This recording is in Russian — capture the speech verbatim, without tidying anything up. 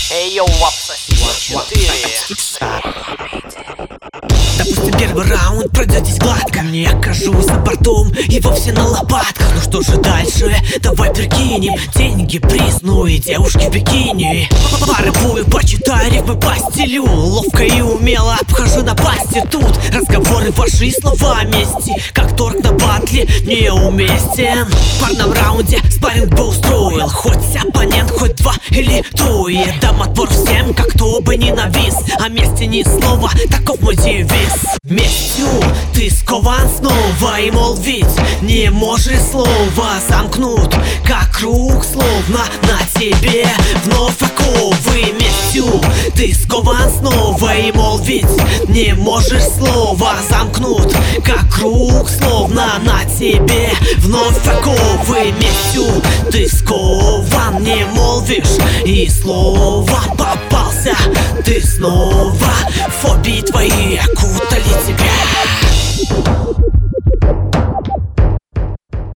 Эй, йоу, четыре. Допустим, первый раунд пройдет здесь гладко. Мне окажусь за бортом и вовсе на лопатках. Ну что же дальше? Давай прикинем. Деньги, приз, ну и девушки в бикини. Порывую, почитаю рифмы по стилю. Ловко и умело обхожу напасти. Тут разговоры ваши слова мести. Как торг на батле неуместен. В парном раунде спарринг бы устроил. Хоть оппонент, хоть два или трое. Дам отпор всем, как кто бы ни навис. О месте ни слова, таков мой девиз. Местью ты скован снова, и мол ведь не можешь слова замкнут, как круг, словно на тебе вновь оковы. Местью ты скован снова, и мол ведь не можешь слова замкнут, как круг, словно на тебе вновь оковы. Местью ты скован, не молвишь и слова попался ты снова. Фобии твои окутали тебя.